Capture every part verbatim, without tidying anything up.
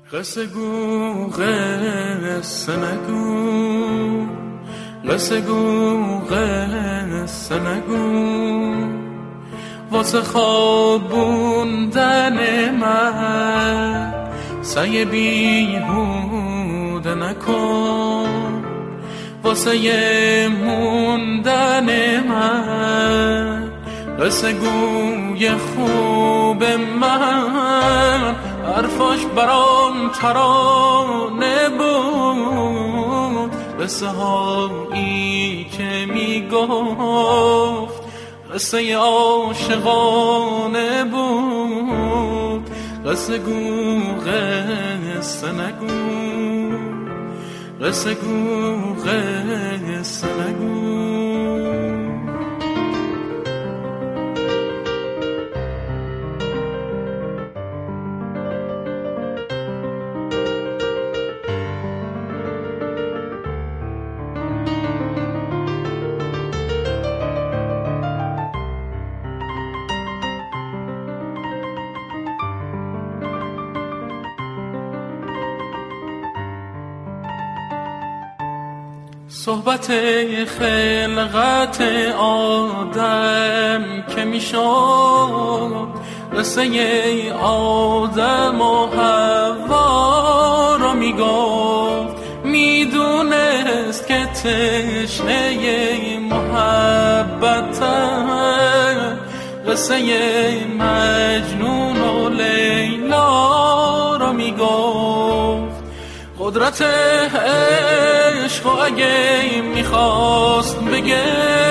قصه گو قصه نگو، قصه گو قصه نگو، واسه خوابوندن من سعی بیهوده نکن، واسه یه موندن من قصه گوی خوب من حرفاش برام ترانه بود، قصه هایی که میگفت قصه عاشقانه بود. قصه گو قصه نگو، قصه گو قصه نگو. صحبت خلقت آدم که میشد قصه آدم و حوا را میگفت، میدونست که تشنه محبت قصه مجنون و لیلا را میگفت. قدرت عشق و اگه میخواست بگه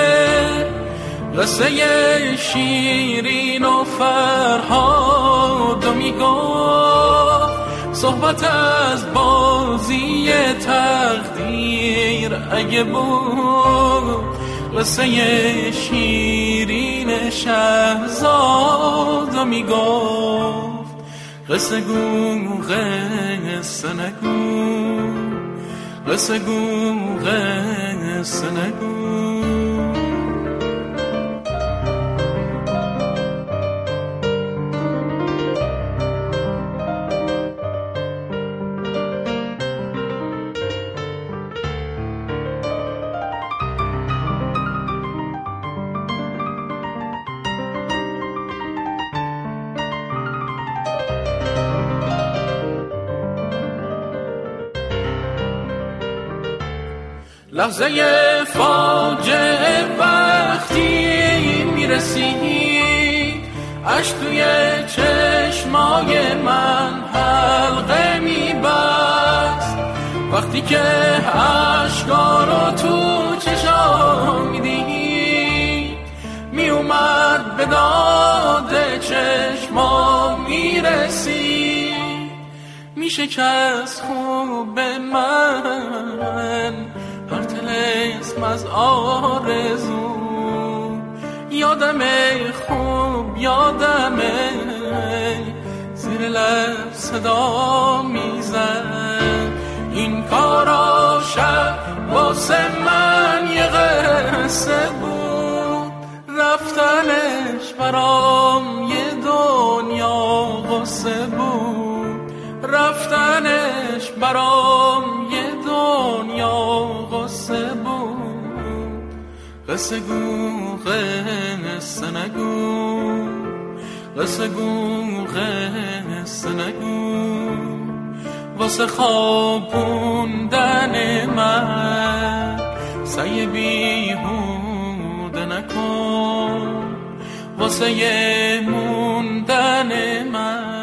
قصه شیرین و فرهاد و میگفت. صحبت از بازی تقدیر اگه بود قصه شیرین شهزاد و میگفت. قصه گو قصه نگو، قصه گو قصه نگو. لحظه فاجعه وقتی میرسید اشک توی چشمای من حلقه میبست، وقتی که اشکا رو تو چشام میدید میومد به داد چشما میرسید. میشکست خوب من هر طلسم از آرزو، یادمه خوب یادمه زیر لب صدا میزد. این کارا شب واسه من یه قصه بود، رفتنش برام یه دنیا قصه بود، رفتنش برام یه دنیا قصه بود. قصه گو قصه نگو، قصه گو قصه نگو، واسه خوابوندن من سعی بیهوده نکن، واسه یه موندن من